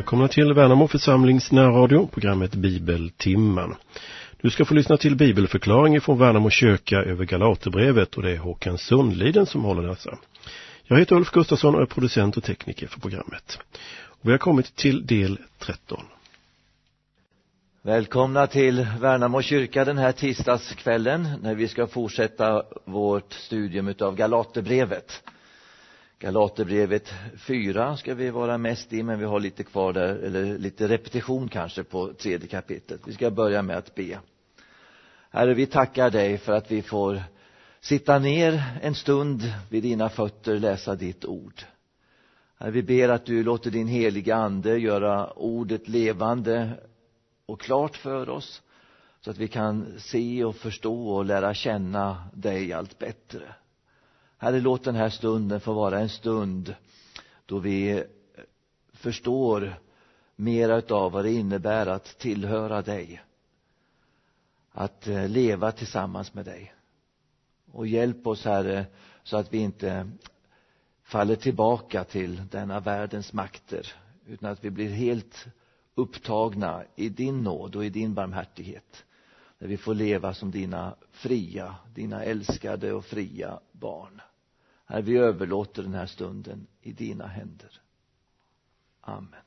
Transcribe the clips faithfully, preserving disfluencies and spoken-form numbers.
välkomna till Värnamo församlings närradio, programmet Bibeltimman. Du ska få lyssna till bibelförklaring från Värnamo kyrka över Galaterbrevet, och det är Håkan Sundliden som håller dessa. Jag heter Ulf Gustafsson och är producent och tekniker för programmet. Och vi har kommit till del tretton. Välkomna till Värnamo kyrka den här tisdagskvällen när vi ska fortsätta vårt studium utav Galaterbrevet. Galaterbrevet fyra ska vi vara mest i, men vi har lite kvar där, eller lite repetition kanske på tredje kapitlet. Vi ska börja med att be. Herre, vi tackar dig för att vi får sitta ner en stund vid dina fötter, läsa ditt ord. Herre, vi ber att du låter din heliga ande göra ordet levande och klart för oss, så att vi kan se och förstå och lära känna dig allt bättre. Herre, låt den här stunden få vara en stund då vi förstår mer av vad det innebär att tillhöra dig, att leva tillsammans med dig. Och hjälp oss, Herre, så att vi inte faller tillbaka till denna världens makter, utan att vi blir helt upptagna i din nåd och i din barmhärtighet, där vi får leva som dina fria, dina älskade och fria barn. Herre, vi överlåter den här stunden i dina händer. Amen.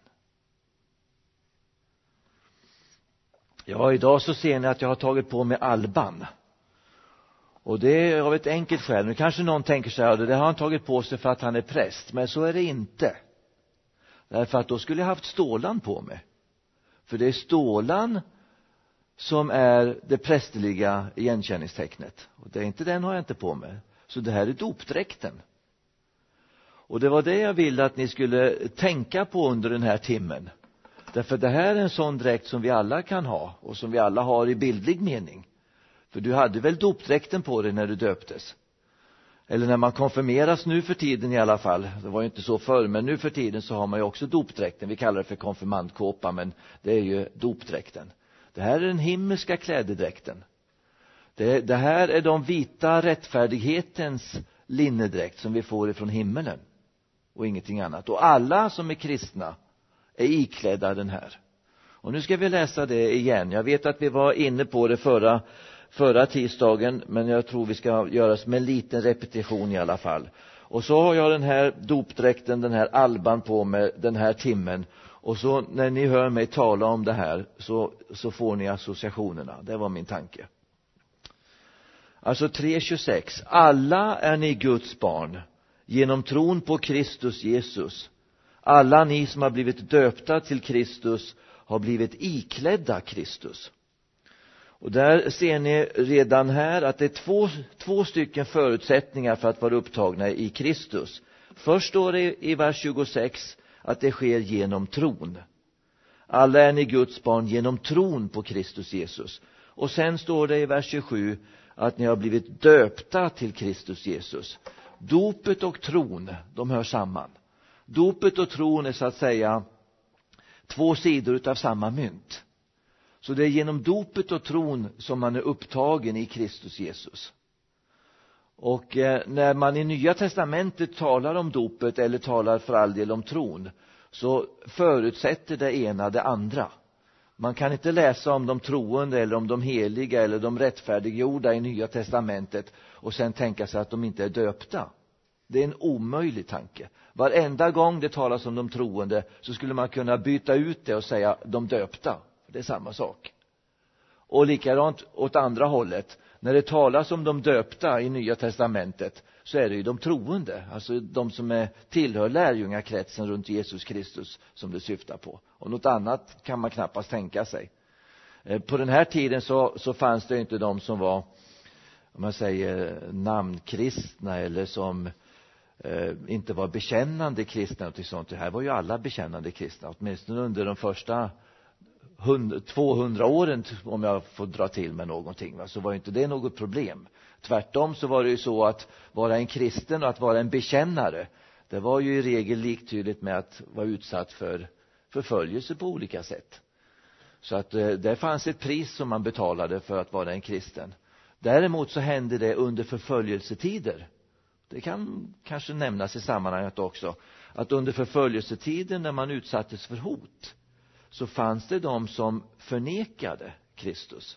Ja, idag så ser ni att jag har tagit på mig alban. Och det är av ett enkelt skäl. Nu kanske någon tänker sig att det har han tagit på sig för att han är präst. Men så är det inte. Därför att då skulle jag haft stålan på mig. För det är stålan som är det prästerliga igenkänningstecknet. Och det är inte den har jag inte på mig. Så det här är dopdräkten. Och det var det jag ville att ni skulle tänka på under den här timmen. Därför det här är en sån dräkt som vi alla kan ha. Och som vi alla har i bildlig mening. För du hade väl dopdräkten på dig när du döptes. Eller när man konfirmeras nu för tiden i alla fall. Det var ju inte så förr, men nu för tiden så har man ju också dopdräkten. Vi kallar det för konfirmandkåpa, men det är ju dopdräkten. Det här är den himmelska klädedräkten. Det, det här är de vita rättfärdighetens linnedräkt som vi får ifrån himmelen. Och ingenting annat. Och alla som är kristna är iklädda den här. Och nu ska vi läsa det igen. Jag vet att vi var inne på det förra, förra tisdagen. Men jag tror vi ska göra med en liten repetition i alla fall. Och så har jag den här dopdräkten, den här alban på mig den här timmen. Och så när ni hör mig tala om det här så, så får ni associationerna. Det var min tanke. Alltså tre tjugosex. Alla är ni Guds barn genom tron på Kristus Jesus. Alla ni som har blivit döpta till Kristus har blivit iklädda Kristus. Och där ser ni redan här att det är två, två stycken förutsättningar för att vara upptagna i Kristus. Först står det i vers tjugosex att det sker genom tron. Alla är ni Guds barn genom tron på Kristus Jesus. Och sen står det i vers tjugosju att ni har blivit döpta till Kristus Jesus. Dopet och tron, de hör samman. Dopet och tron är så att säga två sidor utav samma mynt. Så det är genom dopet och tron som man är upptagen i Kristus Jesus. Och eh, när man i Nya testamentet talar om dopet eller talar för all del om tron, så förutsätter det ena det andra. Man kan inte läsa om de troende eller om de heliga eller de rättfärdiggjorda i Nya testamentet och sen tänka sig att de inte är döpta. Det är en omöjlig tanke. Varenda gång det talas om de troende så skulle man kunna byta ut det och säga de döpta. Det är samma sak. Och likadant åt andra hållet. När det talas om de döpta i Nya testamentet så är det ju de troende. Alltså de som är, tillhör lärjungakretsen runt Jesus Kristus som det syftar på. Och något annat kan man knappast tänka sig. På den här tiden så, så fanns det inte de som var, om man säger, namnkristna eller som eh, inte var bekännande kristna och sånt. Det här var ju alla bekännande kristna. Åtminstone under de första tvåhundra åren, om jag får dra till med någonting, va? Så var ju inte det något problem. Tvärtom så var det ju så att vara en kristen och att vara en bekännare, det var ju i regel liktydigt med att vara utsatt för förföljelse på olika sätt. Så att eh, det fanns ett pris som man betalade för att vara en kristen. Däremot så hände det under förföljelsetider. Det kan kanske nämnas i sammanhanget också att under förföljelsetiden när man utsattes för hot så fanns det de som förnekade Kristus.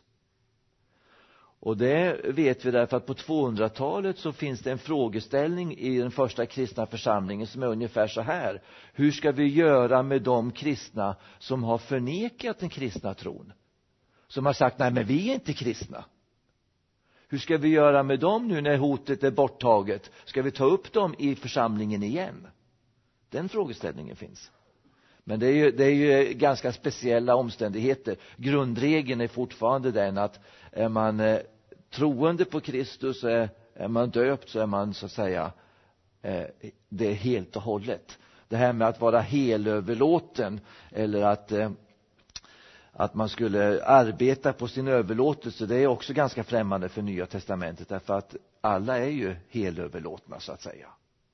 Och det vet vi därför att på tvåhundratalet så finns det en frågeställning i den första kristna församlingen som är ungefär så här: hur ska vi göra med de kristna som har förnekat den kristna tron? Som har sagt, nej men vi är inte kristna. Hur ska vi göra med dem nu när hotet är borttaget? Ska vi ta upp dem i församlingen igen? Den frågeställningen finns. Men det är ju, det är ju ganska speciella omständigheter. Grundregeln är fortfarande den att är man eh, troende på Kristus, är, är man döpt, så är man så att säga eh, det är helt och hållet. Det här med att vara helöverlåten eller att, eh, att man skulle arbeta på sin överlåtelse, det är också ganska främmande för Nya testamentet, därför att alla är ju helöverlåtna så att säga.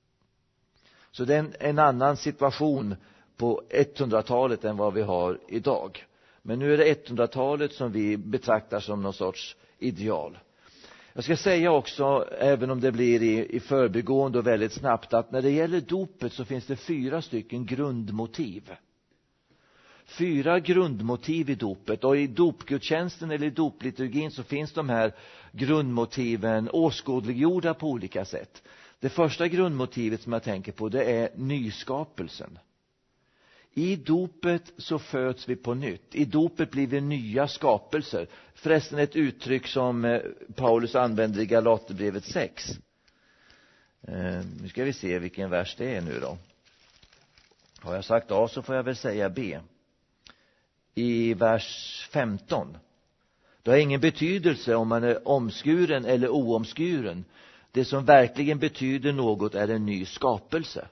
Så det är en, en annan situation på etthundratalet än vad vi har idag. Men nu är det etthundratalet som vi betraktar som någon sorts ideal. Jag ska säga också, även om det blir i, i förbigående och väldigt snabbt, att när det gäller dopet så finns det fyra stycken grundmotiv. Fyra grundmotiv i dopet, och i dopgudstjänsten eller i dopliturgin så finns de här grundmotiven åskådliggjorda på olika sätt. Det första grundmotivet som jag tänker på, det är nyskapelsen. I dopet så föds vi på nytt. I dopet blir vi nya skapelser. Förresten ett uttryck som Paulus använder i Galaterbrevet sex. Eh, nu ska vi se vilken vers det är nu då. Har jag sagt A så får jag väl säga B. I vers femton. Det har ingen betydelse om man är omskuren eller oomskuren. Det som verkligen betyder något är en ny skapelse.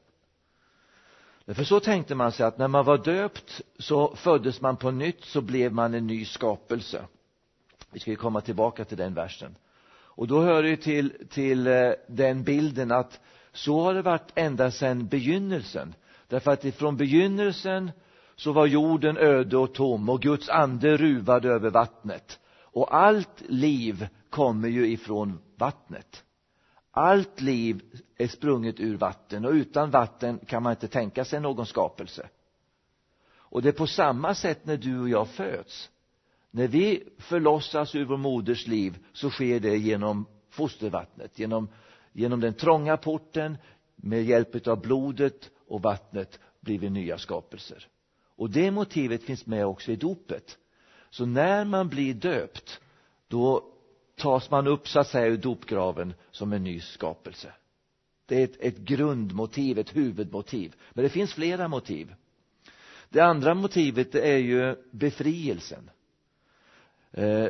För så tänkte man sig att när man var döpt så föddes man på nytt, så blev man en ny skapelse. Vi ska ju komma tillbaka till den versen. Och då hör det till, till den bilden att så har det varit ända sedan begynnelsen. Därför att ifrån begynnelsen så var jorden öde och tom och Guds ande ruvade över vattnet. Och allt liv kommer ju ifrån vattnet. Allt liv är sprunget ur vatten, och utan vatten kan man inte tänka sig någon skapelse. Och det är på samma sätt när du och jag föds. När vi förlossas ur vår moders liv så sker det genom fostervattnet, genom, genom den trånga porten, med hjälp av blodet och vattnet blir vi nya skapelser. Och det motivet finns med också i dopet. Så när man blir döpt, då tas man upp så att säga ur dopgraven som en ny skapelse. Det är ett, ett grundmotiv, ett huvudmotiv. Men det finns flera motiv. Det andra motivet är ju befrielsen. Eh,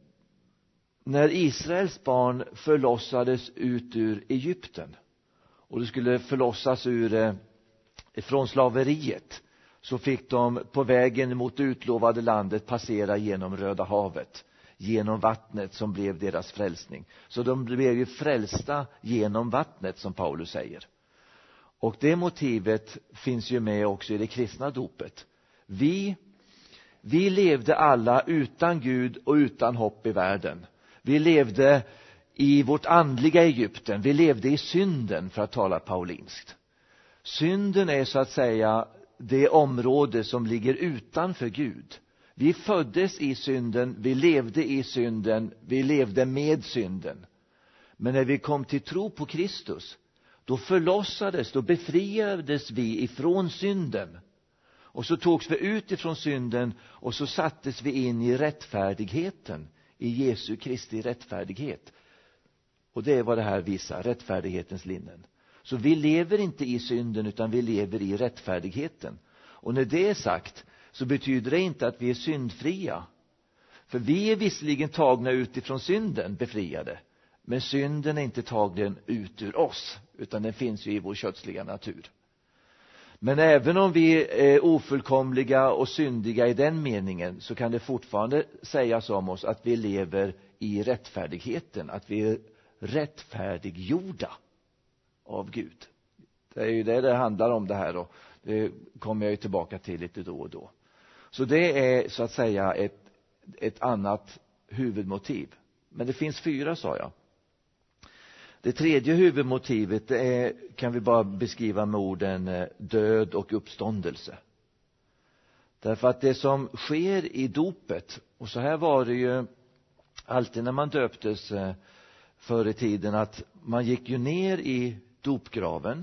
när Israels barn förlossades ut ur Egypten och det skulle förlossas ur eh, från slaveriet, så fick de på vägen mot det utlovade landet passera genom Röda havet, genom vattnet som blev deras frälsning. Så de blev ju frälsta genom vattnet, som Paulus säger. Och det motivet finns ju med också i det kristna dopet. Vi, vi levde alla utan Gud och utan hopp i världen. Vi levde i vårt andliga Egypten. Vi levde i synden, för att tala paulinskt. Synden är så att säga det område som ligger utanför Gud. Vi föddes i synden, vi levde i synden, vi levde med synden. Men när vi kom till tro på Kristus, då förlossades, då befriades vi ifrån synden. Och så togs vi ut ifrån synden och så sattes vi in i rättfärdigheten, i Jesu Kristi rättfärdighet. Och det är vad det här visar, rättfärdighetens linnen. Så vi lever inte i synden utan vi lever i rättfärdigheten. Och när det är sagt så betyder det inte att vi är syndfria. För vi är visserligen tagna utifrån synden, befriade. Men synden är inte tagen ut ur oss, utan den finns ju i vår kötsliga natur. Men även om vi är ofullkomliga och syndiga i den meningen, så kan det fortfarande sägas om oss att vi lever i rättfärdigheten, att vi är rättfärdiggjorda av Gud. Det är ju det det handlar om det här, och det kommer jag ju tillbaka till lite då och då. Så det är så att säga ett, ett annat huvudmotiv. Men det finns fyra, sa jag. Det tredje huvudmotivet, det är, kan vi bara beskriva med orden död och uppståndelse. Därför att det som sker i dopet, och så här var det ju alltid när man döptes förr i tiden, att man gick ju ner i dopgraven.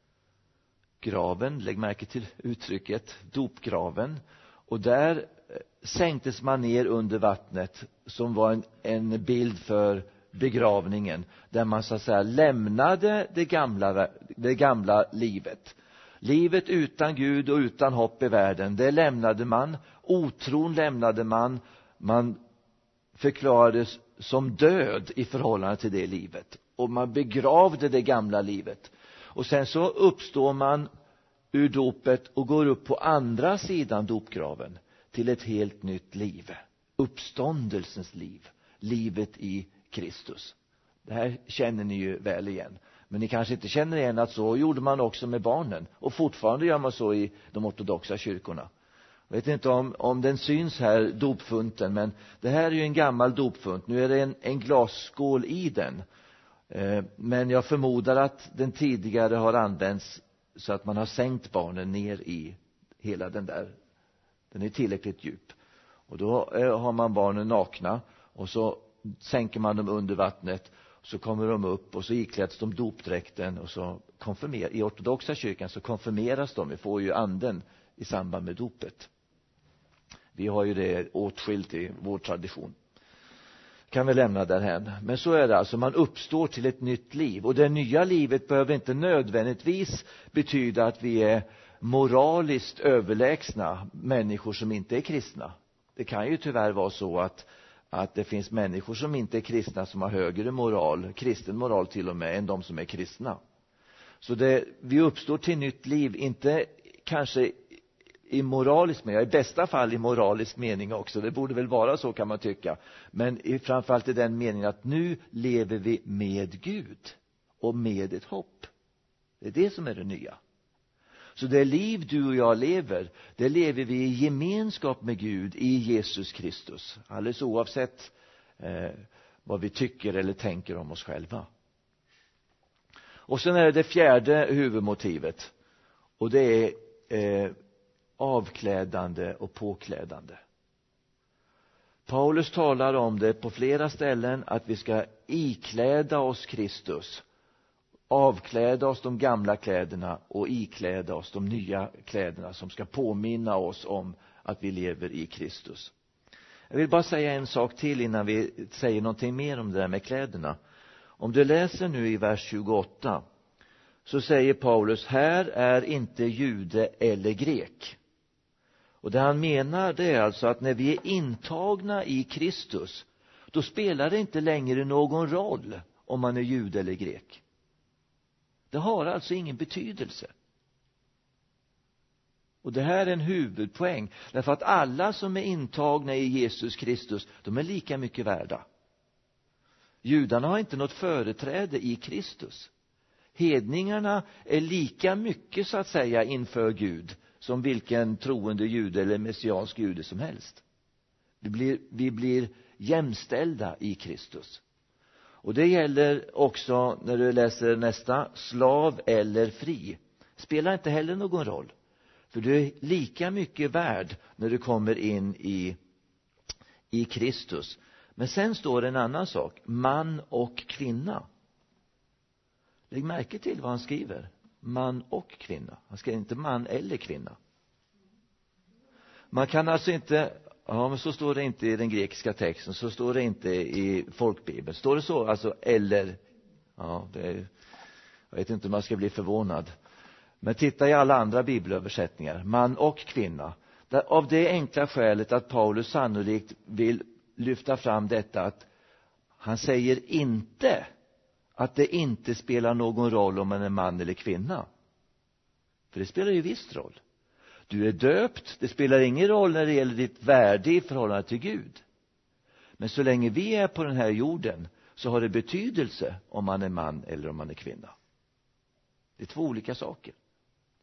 Graven, lägg märke till uttrycket, dopgraven. Och där sänktes man ner under vattnet, som var en, en bild för begravningen, där man så att säga lämnade det gamla, det gamla livet. Livet utan Gud och utan hopp i världen, det lämnade man. Otron lämnade man. Man förklarades som död i förhållande till det livet. Och man begravde det gamla livet. Och sen så uppstår man ur dopet och går upp på andra sidan dopgraven till ett helt nytt liv. Uppståndelsens liv. Livet i Kristus. Det här känner ni ju väl igen. Men ni kanske inte känner igen att så gjorde man också med barnen. Och fortfarande gör man så i de ortodoxa kyrkorna. Jag vet inte om, om den syns här, dopfunten. Men det här är ju en gammal dopfunt. Nu är det en, en glasskål i den. Eh, men jag förmodar att den tidigare har använts så att man har sänkt barnen ner i hela den där. Den är tillräckligt djup. Och då eh, har man barnen nakna. Och så sänker man dem under vattnet. Så kommer de upp och så ikläds de dopdräkten. Och så konfirmeras, i ortodoxa kyrkan så konfirmeras de. Vi får ju anden i samband med dopet. Vi har ju det åtskilt i vår tradition. Kan vi lämna därhen. Men så är det alltså, man uppstår till ett nytt liv. Och det nya livet behöver inte nödvändigtvis betyda att vi är moraliskt överlägsna människor som inte är kristna. Det kan ju tyvärr vara så att, att det finns människor som inte är kristna som har högre moral, kristen moral till och med, än de som är kristna. Så det, vi uppstår till nytt liv, inte kanske i moralisk mening, i bästa fall i moralisk mening också. Det borde väl vara så, kan man tycka. Men i, framförallt i den meningen att nu lever vi med Gud och med ett hopp. Det är det som är det nya. Så det liv du och jag lever, det lever vi i gemenskap med Gud i Jesus Kristus. Alldeles oavsett eh, vad vi tycker eller tänker om oss själva. Och sen är det det fjärde huvudmotivet. Och det är eh, avklädande och påklädande. Paulus talar om det på flera ställen, att vi ska ikläda oss Kristus. Avkläda oss de gamla kläderna och ikläda oss de nya kläderna som ska påminna oss om att vi lever i Kristus. Jag vill bara säga en sak till innan vi säger någonting mer om det där med kläderna. Om du läser nu i vers tjugoåtta så säger Paulus: här är inte jude eller grek. Och det han menar, det är alltså att när vi är intagna i Kristus, då spelar det inte längre någon roll om man är jude eller grek. Det har alltså ingen betydelse. Och det här är en huvudpoäng. Därför att alla som är intagna i Jesus Kristus, de är lika mycket värda. Judarna har inte något företräde i Kristus. Hedningarna är lika mycket, så att säga, inför Gud som vilken troende jude eller messiansk jude som helst. Vi blir, vi blir jämställda i Kristus. Och det gäller också när du läser nästa, slav eller fri. Spelar inte heller någon roll. För du är lika mycket värd när du kommer in i, i Kristus. Men sen står det en annan sak. Man och kvinna. Lägg märke till vad han skriver. Man och kvinna. Han skriver inte man eller kvinna. Man kan alltså inte... Ja, men så står det inte i den grekiska texten. Så står det inte i folkbibeln. Står det så? Alltså eller... Ja, det är, jag vet inte om man ska bli förvånad. Men titta i alla andra bibelöversättningar. Man och kvinna. Där, av det enkla skälet att Paulus sannolikt vill lyfta fram detta, att han säger inte att det inte spelar någon roll om man är man eller kvinna. För det spelar ju visst roll. Du är döpt, det spelar ingen roll när det gäller ditt värde i förhållande till Gud. Men så länge vi är på den här jorden så har det betydelse om man är man eller om man är kvinna. Det är två olika saker.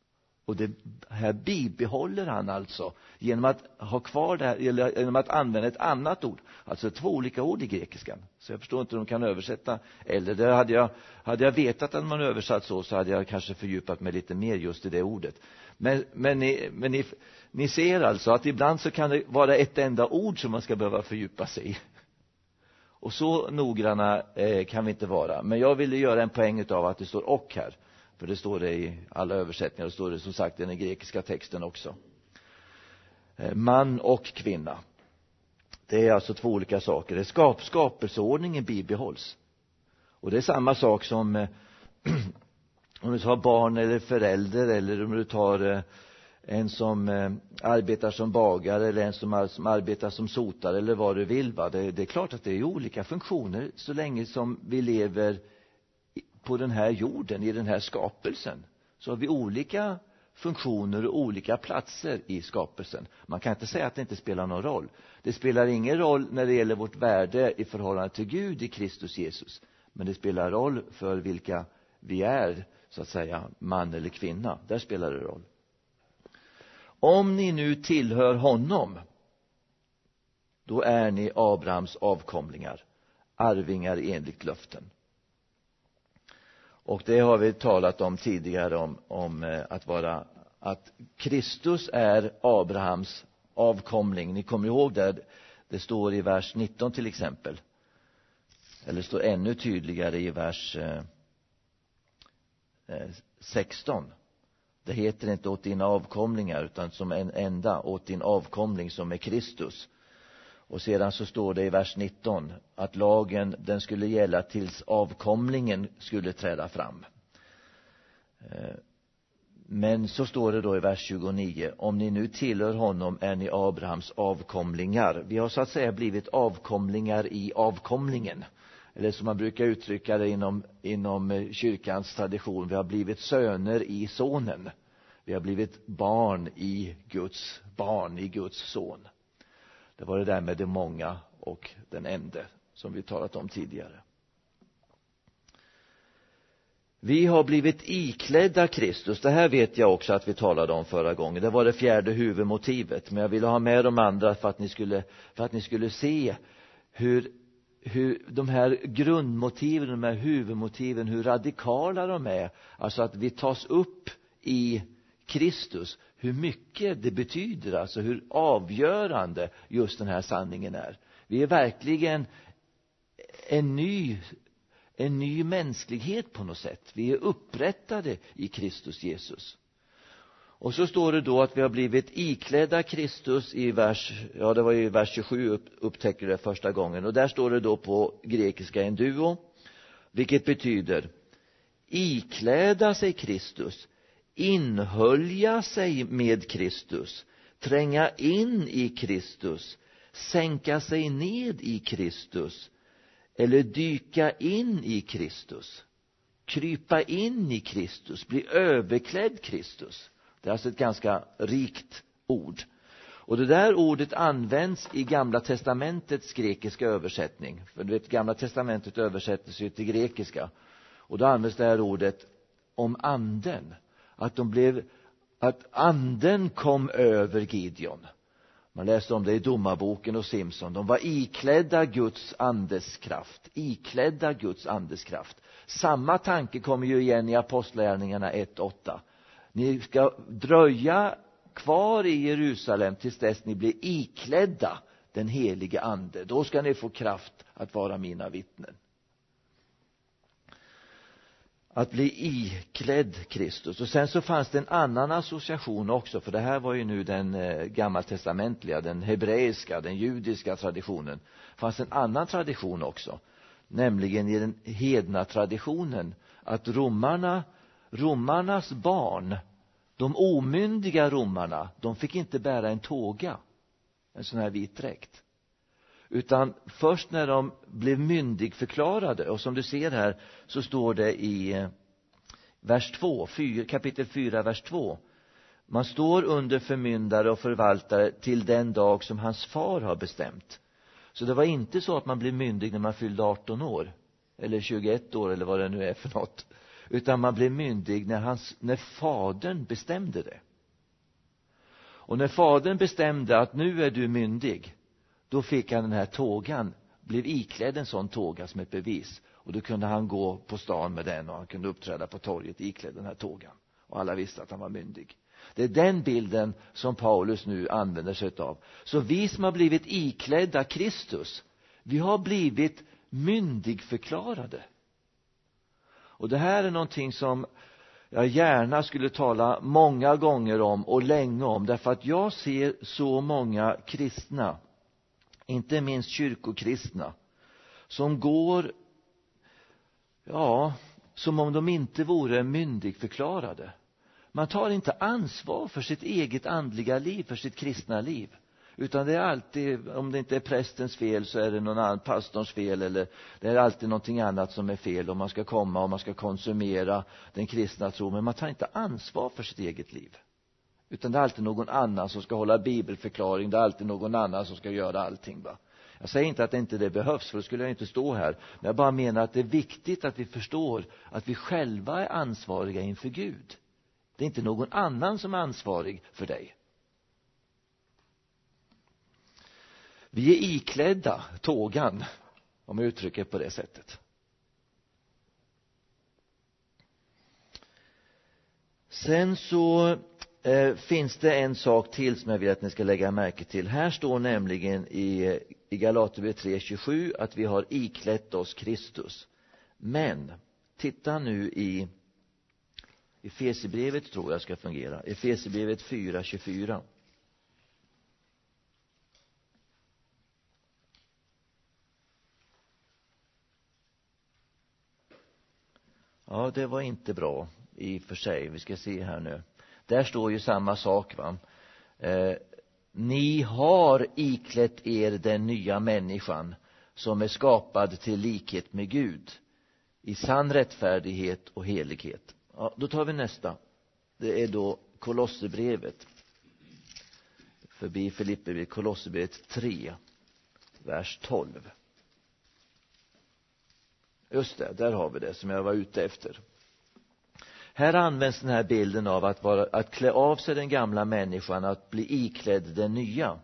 Och det här bibehåller han alltså genom att ha kvar det här, eller genom att använda ett annat ord. Alltså två olika ord i grekiskan. Så jag förstår inte hur de kan översätta. Eller det hade jag, hade jag vetat att man översatt så, så hade jag kanske fördjupat mig lite mer just i det ordet. Men, men, ni, men ni, ni ser alltså att ibland så kan det vara ett enda ord som man ska behöva fördjupa sig i. Och så noggranna eh, kan vi inte vara. Men jag ville göra en poäng av att det står och här. För det står det i alla översättningar. Det står det som sagt i den grekiska texten också. Eh, man och kvinna. Det är alltså två olika saker. Det skap, skapelseordningen bibehålls. Och det är samma sak som eh, om du tar barn eller förälder, eller om du tar eh, en som eh, arbetar som bagare, eller en som, som arbetar som sotare, eller vad du vill. Va? Det, det är klart att det är olika funktioner så länge som vi lever på den här jorden, i den här skapelsen. Så har vi olika funktioner och olika platser i skapelsen. Man kan inte säga att det inte spelar någon roll. Det spelar ingen roll när det gäller vårt värde i förhållande till Gud i Kristus Jesus. Men det spelar roll för vilka vi är, så att säga, man eller kvinna. Där spelar det roll. Om ni nu tillhör honom, då är ni Abrahams avkomlingar, arvingar enligt löften. Och det har vi talat om tidigare, om, om att vara, att Kristus är Abrahams avkomling. Ni kommer ihåg det, det står i vers nitton till exempel. Eller det står ännu tydligare i vers eh, sexton. Det heter inte åt dina avkomlingar, utan som en enda, åt din avkomling som är Kristus. Och sedan så står det i vers nitton att lagen, den skulle gälla tills avkomlingen skulle träda fram. Men så står det då i vers tjugonio, om ni nu tillhör honom är ni Abrahams avkomlingar. Vi har så att säga blivit avkomlingar i avkomlingen. Eller som man brukar uttrycka det inom, inom kyrkans tradition, vi har blivit söner i sonen. Vi har blivit barn i Guds barn, i Guds son. Det var det där med det många och den ende som vi talat om tidigare. Vi har blivit iklädda Kristus. Det här vet jag också att vi talade om förra gången. Det var det fjärde huvudmotivet. Men jag ville ha med de andra för att ni skulle, för att ni skulle se hur, hur de här grundmotiven, de här huvudmotiven, hur radikala de är. Alltså att vi tas upp i Kristus. Hur mycket det betyder, alltså hur avgörande just den här sanningen är. Vi är verkligen en ny, en ny mänsklighet på något sätt. Vi är upprättade i Kristus Jesus. Och så står det då att vi har blivit iklädda Kristus i vers, ja det var i vers tjugosju upp, upptäcker det första gången. Och där står det då på grekiska enduo, vilket betyder ikläda sig Kristus, inhölja sig med Kristus, tränga in i Kristus, sänka sig ned i Kristus, eller dyka in i Kristus, krypa in i Kristus, bli överklädd Kristus. Det är alltså ett ganska rikt ord. Och det där ordet används i Gamla testamentets grekiska översättning. För du vet, Gamla testamentet översätts ju till grekiska. Och då används det här ordet om anden. Att de blev, att anden kom över Gideon. Man läste om det i Domarboken och Simson. De var iklädda Guds andes kraft. Iklädda Guds andes kraft. Samma tanke kommer ju igen i Apostlagärningarna ett åtta. Ni ska dröja kvar i Jerusalem tills dess ni blir iklädda den helige ande. Då ska ni få kraft att vara mina vittnen. Att bli iklädd Kristus. Och sen så fanns det en annan association också. För det här var ju nu den eh, gammaltestamentliga, den hebreiska, den judiska traditionen. Det fanns en annan tradition också. Nämligen i den hedna traditionen. Att romarna, romarnas barn, de omyndiga romarna, de fick inte bära en tåga. En sån här vit dräkt. Utan först när de blev myndigförklarade, och som du ser här så står det i vers två, kapitel fyra, vers två. Man står under förmyndare och förvaltare till den dag som hans far har bestämt. Så det var inte så att man blev myndig när man fyllde arton år. Eller tjugoett år eller vad det nu är för något. utan man blev myndig när, hans, när fadern bestämde det. Och när fadern bestämde att nu är du myndig, då fick han den här tågan, blev iklädd en sån tåga som ett bevis. Och då kunde han gå på stan med den och han kunde uppträda på torget iklädd den här tågan. Och alla visste att han var myndig. Det är den bilden som Paulus nu använder sig av. Så vi som har blivit iklädda Kristus, vi har blivit myndigförklarade. Och det här är någonting som jag gärna skulle tala många gånger om och länge om. Därför att jag ser så många kristna, inte minst kyrkokristna, som går, ja, som om de inte vore myndigförklarade. Man tar inte ansvar för sitt eget andliga liv, för sitt kristna liv. Utan det är alltid, om det inte är prästens fel så är det någon annan, pastorns fel, eller det är alltid någonting annat som är fel om man ska komma och man ska konsumera den kristna tron. Men man tar inte ansvar för sitt eget liv. Utan det är alltid någon annan som ska hålla bibelförklaring, det är alltid någon annan som ska göra allting, va. Jag säger inte att det inte det behövs, för då skulle jag inte stå här. Men jag bara menar att det är viktigt att vi förstår att vi själva är ansvariga inför Gud. Det är inte någon annan som är ansvarig för dig. Vi är iklädda tågan, om jag uttrycker på det sättet. Sen så eh, finns det en sak till som jag vill att ni ska lägga märke till. Här står nämligen i, i Galaterbrevet tre tjugosju att vi har iklätt oss Kristus. Men titta nu i Efesierbrevet, tror jag ska fungera. Efesierbrevet fyra tjugofyra. Ja, det var inte bra i och för sig. Vi ska se här nu. Där står ju samma sak, va. Eh, ni har iklätt er den nya människan som är skapad till likhet med Gud i sann rättfärdighet och helighet. Ja, då tar vi nästa. Det är då Kolosserbrevet. Förbi Filipperbrevet, Kolosserbrevet tre, vers tolv. Just det, där har vi det som jag var ute efter. Här används den här bilden av att, vara, att klä av sig den gamla människan, att bli iklädd den nya.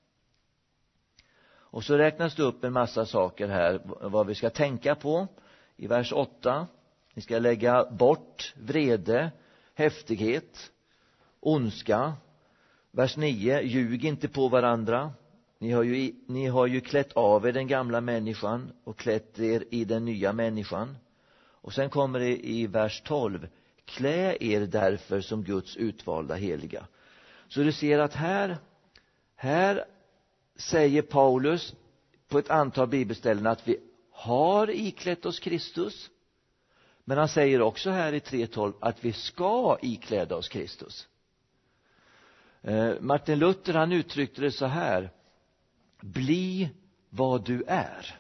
Och så räknas det upp en massa saker här, vad vi ska tänka på. I vers åtta, ni ska lägga bort vrede, häftighet, ondska. Vers nio, ljug inte på varandra. Ni har ju, ni har ju klätt av er den gamla människan och klätt er i den nya människan. Och sen kommer det i vers tolv, klä er därför som Guds utvalda heliga. Så du ser att här, här säger Paulus på ett antal bibelställen att vi har iklätt oss Kristus. Men han säger också här i tre tolv att vi ska ikläda oss Kristus. Eh, Martin Luther, han uttryckte det så här: bli vad du är.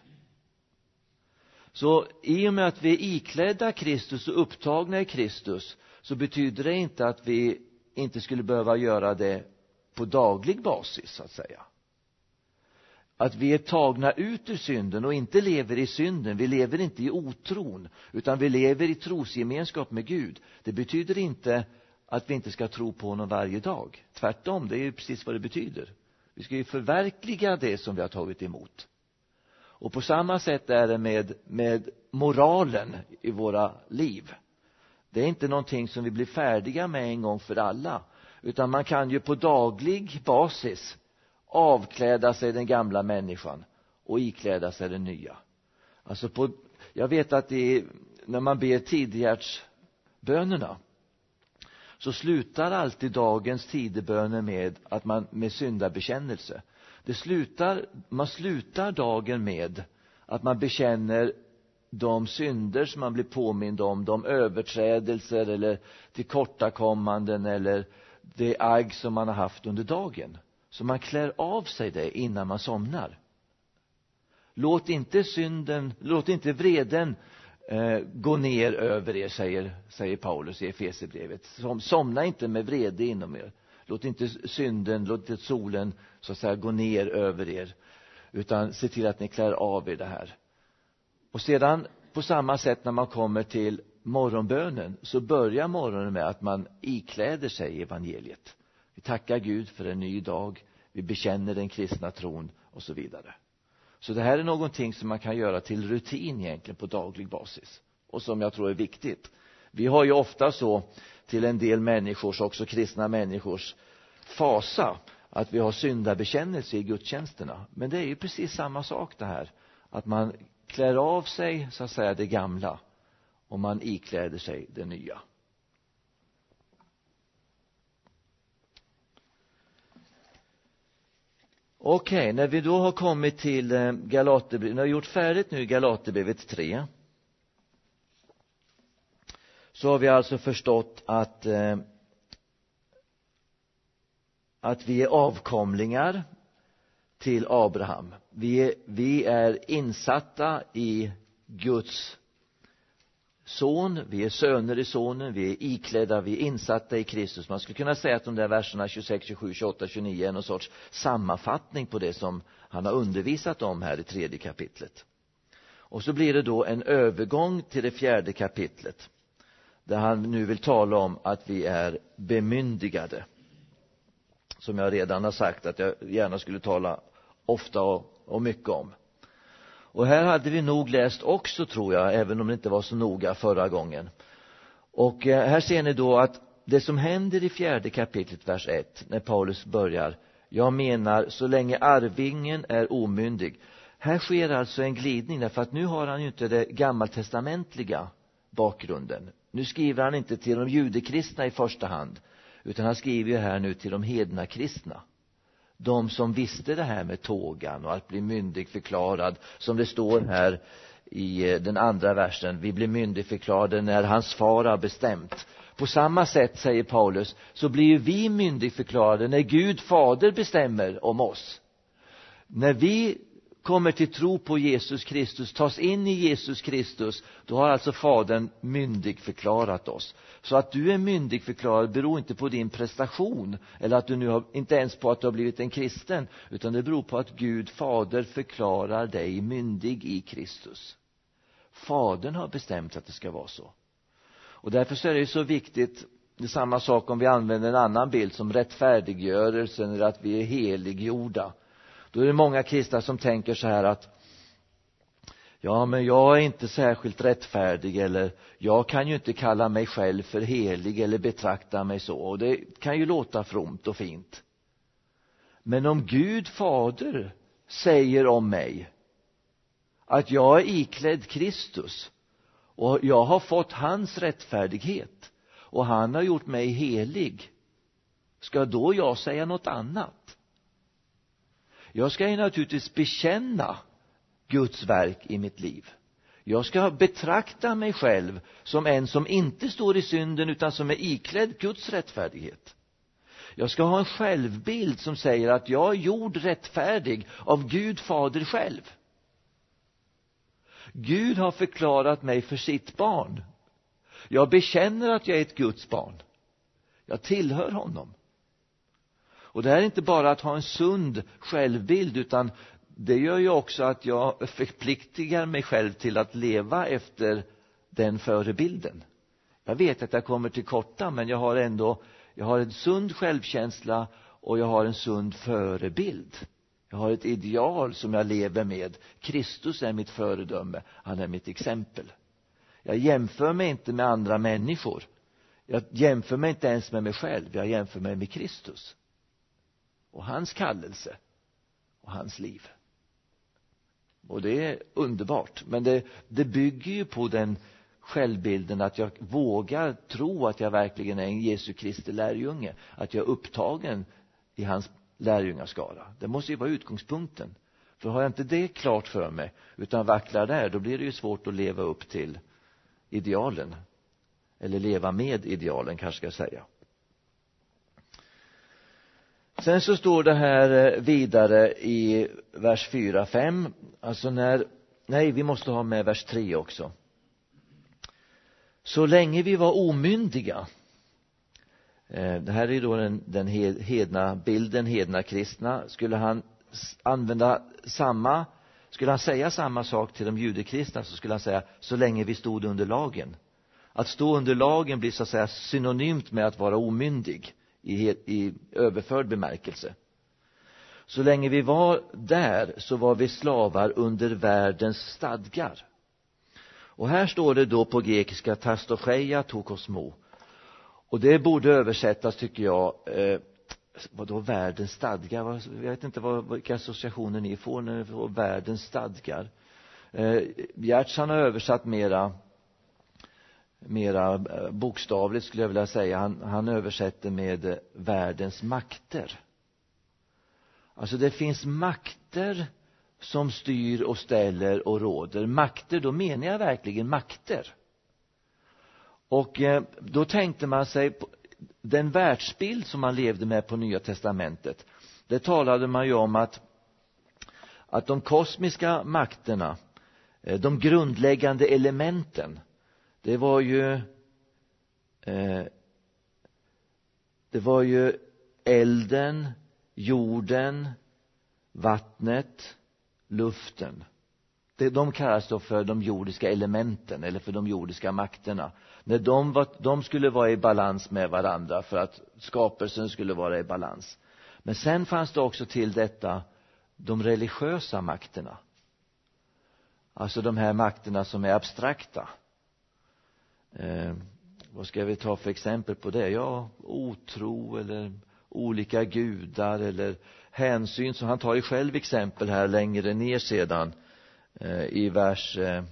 Så i och med att vi är iklädda Kristus och upptagna i Kristus, så betyder det inte att vi inte skulle behöva göra det på daglig basis, så att säga. Att vi är tagna ut ur synden och inte lever i synden. Vi lever inte i otron, utan vi lever i trosgemenskap med Gud. Det betyder inte att vi inte ska tro på honom varje dag. Tvärtom, det är ju precis vad det betyder. Vi ska ju förverkliga det som vi har tagit emot. Och på samma sätt är det med, med moralen i våra liv. Det är inte någonting som vi blir färdiga med en gång för alla. Utan man kan ju på daglig basis avkläda sig den gamla människan och ikläda sig den nya. Alltså på, jag vet att det är, när man ber tidhjärtsbönerna, så slutar alltid dagens tideböner med att man med syndabekännelse. Det slutar, man slutar dagen med att man bekänner de synder som man blir påmind om, de överträdelser eller tillkortakommanden eller det agg som man har haft under dagen. Så man klär av sig det innan man somnar. Låt inte synden, låt inte vreden eh, gå ner över er, säger, säger Paulus i Efesierbrevet. Som, somna inte med vrede inom er. Låt inte synden, låt inte solen så att säga gå ner över er. Utan se till att ni klär av er det här. Och sedan på samma sätt när man kommer till morgonbönen så börjar morgonen med att man ikläder sig evangeliet. Vi tackar Gud för en ny dag. Vi bekänner den kristna tron och så vidare. Så det här är någonting som man kan göra till rutin egentligen på daglig basis. Och som jag tror är viktigt. Vi har ju ofta så till en del människors, också kristna människors fasa, att vi har syndabekännelse i gudstjänsterna. Men det är ju precis samma sak det här. Att man klär av sig så att säga det gamla och man ikläder sig det nya. Okej, okay, när vi då har kommit till Galaterbrevet, när vi har gjort färdigt nu Galaterbrevet tre, så har vi alltså förstått att eh, att vi är avkomlingar till Abraham. Vi är, vi är insatta i Guds son, vi är söner i sonen, vi är iklädda, vi är insatta i Kristus. Man skulle kunna säga att de där verserna tjugosex, tjugosju, tjugoåtta, tjugonio är någon sorts sammanfattning på det som han har undervisat om här i tredje kapitlet. Och så blir det då en övergång till det fjärde kapitlet, där han nu vill tala om att vi är bemyndigade. Som jag redan har sagt att jag gärna skulle tala ofta och, och mycket om. Och här hade vi nog läst också, tror jag, även om det inte var så noga förra gången. Och eh, här ser ni då att det som händer i fjärde kapitlet, vers ett, när Paulus börjar: jag menar, så länge arvingen är omyndig. Här sker alltså en glidning, därför att nu har han ju inte det gammaltestamentliga bakgrunden. Nu skriver han inte till de judekristna i första hand, utan han skriver ju här nu till de hedna kristna. De som visste det här med tågan och att bli myndig förklarad, som det står här i den andra versen. Vi blir myndig förklarade när hans far har bestämt. På samma sätt, säger Paulus, så blir ju vi myndig förklarade när Gud fader bestämmer om oss. När vi kommer till tro på Jesus Kristus, tas in i Jesus Kristus, då har alltså fadern myndig förklarat oss. Så att du är myndig förklarad beror inte på din prestation, eller att du nu har, inte ens på att du har blivit en kristen, utan det beror på att Gud fader förklarar dig myndig i Kristus. Fadern har bestämt att det ska vara så. Och därför så är det så viktigt, det är samma sak om vi använder en annan bild som rättfärdiggörelsen, eller att vi är heliggjorda. Då är det många kristna som tänker så här att ja, men jag är inte särskilt rättfärdig, eller jag kan ju inte kalla mig själv för helig eller betrakta mig så. Och det kan ju låta fromt och fint. Men om Gud fader säger om mig att jag är iklädd Kristus och jag har fått hans rättfärdighet och han har gjort mig helig, ska då jag säga något annat? Jag ska ju naturligtvis bekänna Guds verk i mitt liv. Jag ska betrakta mig själv som en som inte står i synden, utan som är iklädd Guds rättfärdighet. Jag ska ha en självbild som säger att jag är gjord rättfärdig av Gud fader själv. Gud har förklarat mig för sitt barn. Jag bekänner att jag är ett Guds barn. Jag tillhör honom. Och det här är inte bara att ha en sund självbild, utan det gör ju också att jag förpliktigar mig själv till att leva efter den förebilden. Jag vet att jag kommer till korta, men jag har ändå jag har en sund självkänsla och jag har en sund förebild. Jag har ett ideal som jag lever med. Kristus är mitt föredöme, han är mitt exempel. Jag jämför mig inte med andra människor. Jag jämför mig inte ens med mig själv, jag jämför mig med Kristus. Och hans kallelse och hans liv. Och det är underbart. Men det, det bygger ju på den självbilden att jag vågar tro att jag verkligen är en Jesu Kristi lärjunge. Att jag är upptagen i hans lärjungaskara. Det måste ju vara utgångspunkten. För har jag inte det klart för mig, utan vacklar där, då blir det ju svårt att leva upp till idealen. Eller leva med idealen, kanske ska jag säga. Sen så står det här vidare i vers fyra fem. Alltså när, nej vi måste ha med vers tre också. Så länge vi var omyndiga. Det här är då den, den hedna bilden, hedna kristna. Skulle han använda samma, skulle han säga samma sak till de judekristna, så skulle han säga så länge vi stod under lagen. Att stå under lagen blir så att säga synonymt med att vara omyndig i, i överförd bemärkelse. Så länge vi var där så var vi slavar under världens stadgar. Och här står det då på grekiska tastocheia tokosmo. Och det borde översättas, tycker jag, eh, vad då världens stadgar? Jag vet inte vad, vilka associationer ni får när ni får världens stadgar. Eh, Gertsan har översatt mera, mera bokstavligt skulle jag vilja säga. Han, han översätter med världens makter. Alltså det finns makter som styr och ställer och råder. Makter, då menar jag verkligen makter. Och eh, då tänkte man sig på den världsbild som man levde med på Nya testamentet. Det talade man ju om att, att de kosmiska makterna, eh, de grundläggande elementen, det var ju eh, det var ju elden, jorden, vattnet, luften. De kallas då för de jordiska elementen eller för de jordiska makterna. När de, var, de skulle vara i balans med varandra för att skapelsen skulle vara i balans. Men sen fanns det också till detta de religiösa makterna. Alltså de här makterna som är abstrakta. Eh, vad ska vi ta för exempel på det? Ja, otro eller olika gudar eller hänsyn. Så han tar ju själv exempel här längre ner sedan eh, i vers eh,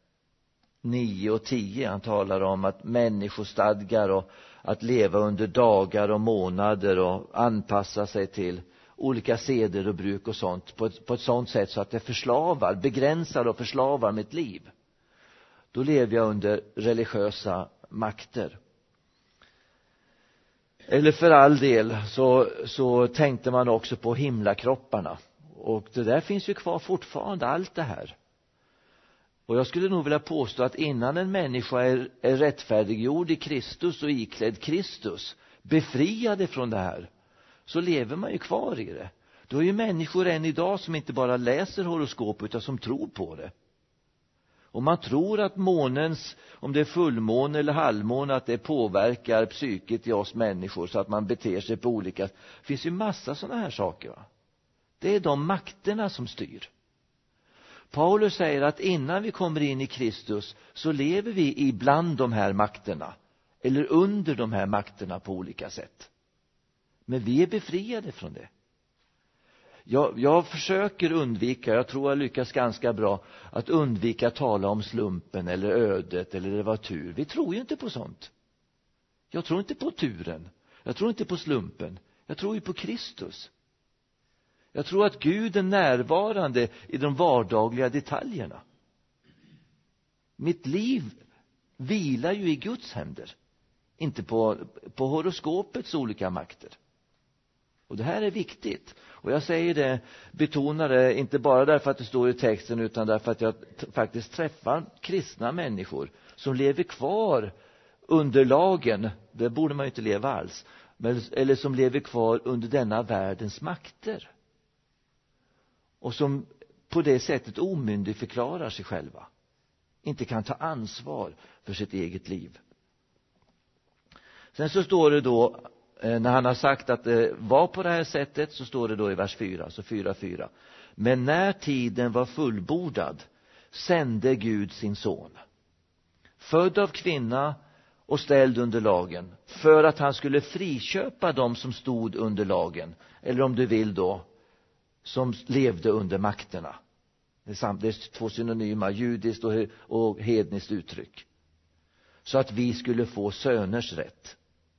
nio och tio. Han talar om att människostadgar och att leva under dagar och månader och anpassa sig till olika seder och bruk och sånt på ett, på ett sånt sätt så att det förslavar, begränsar och förslavar mitt liv. Då lever jag under religiösa makter. Eller för all del så, så tänkte man också på himlakropparna. Och det där finns ju kvar fortfarande, allt det här. Och jag skulle nog vilja påstå att innan en människa är, är rättfärdiggjord i Kristus och iklädd Kristus, befriade från det här, så lever man ju kvar i det. Då är ju människor än idag som inte bara läser horoskop utan som tror på det. Och man tror att månens, om det är fullmåne eller halvmåne, att det påverkar psyket i oss människor så att man beter sig på olika. Det finns ju massa sådana här saker, va? Det är de makterna som styr. Paulus säger att innan vi kommer in i Kristus så lever vi ibland de här makterna eller under de här makterna på olika sätt. Men vi är befriade från det. Jag, jag försöker undvika, jag tror jag lyckas ganska bra, att undvika att tala om slumpen eller ödet eller det var tur. Vi tror ju inte på sånt. Jag tror inte på turen. Jag tror inte på slumpen. Jag tror ju på Kristus. Jag tror att Gud är närvarande i de vardagliga detaljerna. Mitt liv vilar ju i Guds händer. Inte på, på horoskopets olika makter. Och det här är viktigt. Och jag säger det, betonar det, inte bara därför att det står i texten utan därför att jag t- faktiskt träffar kristna människor som lever kvar under lagen. Det borde man ju inte leva alls. Men, eller som lever kvar under denna världens makter. Och som på det sättet omyndigförklarar sig själva. Inte kan ta ansvar för sitt eget liv. Sen så står det då, när han har sagt att det var på det här sättet, så står det då i vers fyra, så fyra fyra. Men när tiden var fullbordad sände Gud sin son, född av kvinna och ställd under lagen, för att han skulle friköpa dem som stod under lagen, eller om du vill då, som levde under makterna. Det är, samt, det är två synonyma, judiskt och, och hedniskt uttryck. Så att vi skulle få söners rätt.